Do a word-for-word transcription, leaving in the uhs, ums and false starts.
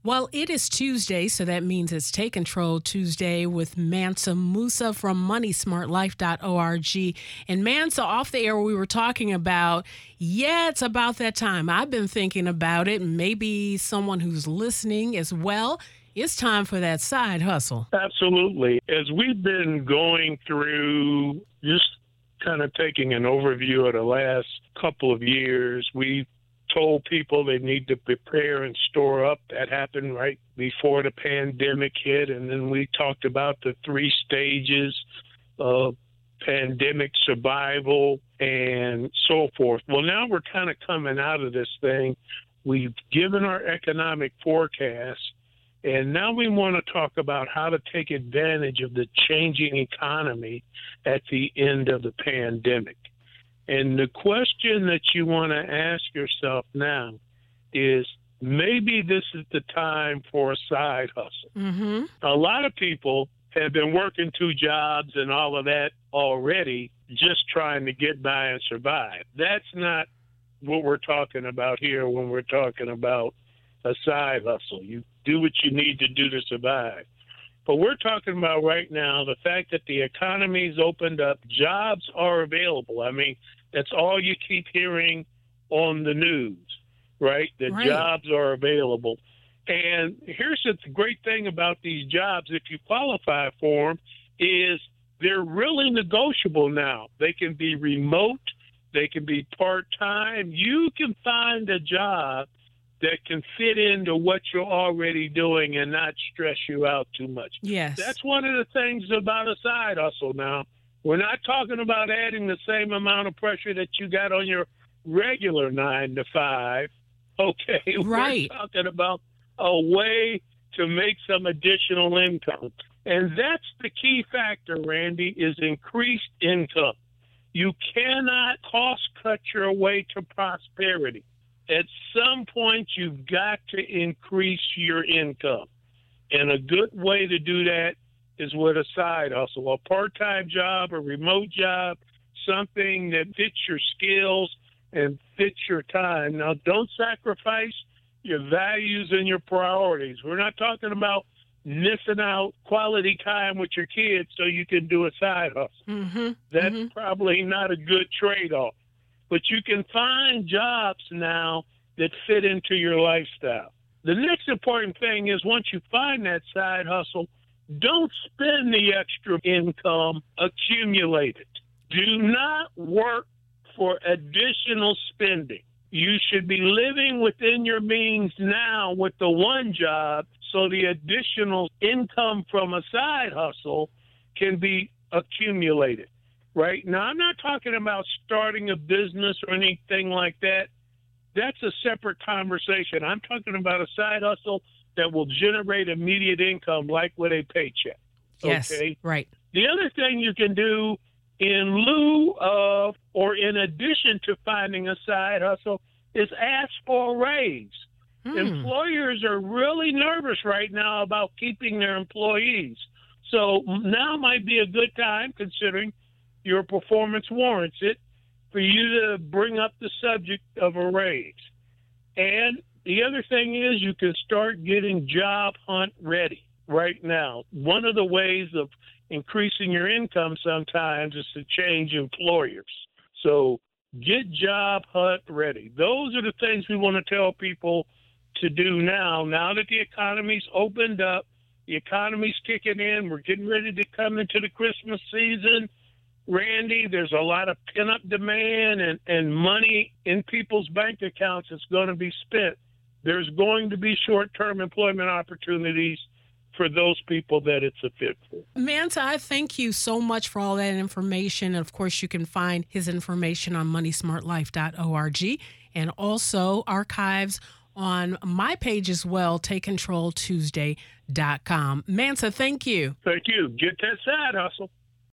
Well, it is Tuesday, so that means it's Take Control Tuesday with Mansa Musa from money smart life dot org. And Mansa, off the air, we were talking about, yeah, it's about that time. I've been thinking about it. Maybe someone who's listening as well. It's time for that side hustle. Absolutely. As we've been going through, just kind of taking an overview of the last couple of years, we've told people they need to prepare and store up. That happened right before the pandemic hit. And then we talked about the three stages of pandemic survival and so forth. Well, now we're kind of coming out of this thing. We've given our economic forecast, and now we want to talk about how to take advantage of the changing economy at the end of the pandemic. And the question that you want to ask yourself now is, maybe this is the time for a side hustle. Mm-hmm. A lot of people have been working two jobs and all of that already, just trying to get by and survive. That's not what we're talking about here when we're talking about a side hustle. You do what you need to do to survive. But we're talking about right now the fact that the economy's opened up, jobs are available. I mean, that's all you keep hearing on the news, right? The Right. jobs are available. And here's the great thing about these jobs, if you qualify for them, is they're really negotiable now. They can be remote. They can be part-time. You can find a job that can fit into what you're already doing and not stress you out too much. Yes. That's one of the things about a side hustle now. We're not talking about adding the same amount of pressure that you got on your regular nine to five. Okay. Right. We're talking about a way to make some additional income. And that's the key factor, Randy, is increased income. You cannot cost cut your way to prosperity. At some point, you've got to increase your income. And a good way to do that is with a side hustle, a part-time job, a remote job, something that fits your skills and fits your time. Now, don't sacrifice your values and your priorities. We're not talking about missing out quality time with your kids so you can do a side hustle. Mm-hmm. That's mm-hmm. probably not a good trade-off. But you can find jobs now that fit into your lifestyle. The next important thing is, once you find that side hustle, don't spend the extra income, accumulate it. Do not work for additional spending. You should be living within your means now with the one job, so the additional income from a side hustle can be accumulated. Right? Now, I'm not talking about starting a business or anything like that. That's a separate conversation. I'm talking about a side hustle that will generate immediate income, like with a paycheck. Yes, okay? right. The other thing you can do in lieu of or in addition to finding a side hustle is ask for a raise. Hmm. Employers are really nervous right now about keeping their employees. So now might be a good time, considering your performance warrants it, for you to bring up the subject of a raise. And the other thing is, you can start getting job hunt ready right now. One of the ways of increasing your income sometimes is to change employers. So get job hunt ready. Those are the things we want to tell people to do now. Now that the economy's opened up, the economy's kicking in, we're getting ready to come into the Christmas season. Randy, there's a lot of pent-up demand and, and money in people's bank accounts that's going to be spent. There's going to be short-term employment opportunities for those people that it's a fit for. Mansa, I thank you so much for all that information. And of course, you can find his information on money smart life dot org, and also archives on my page as well, take control tuesday dot com. Mansa, thank you. Thank you. Get that side hustle.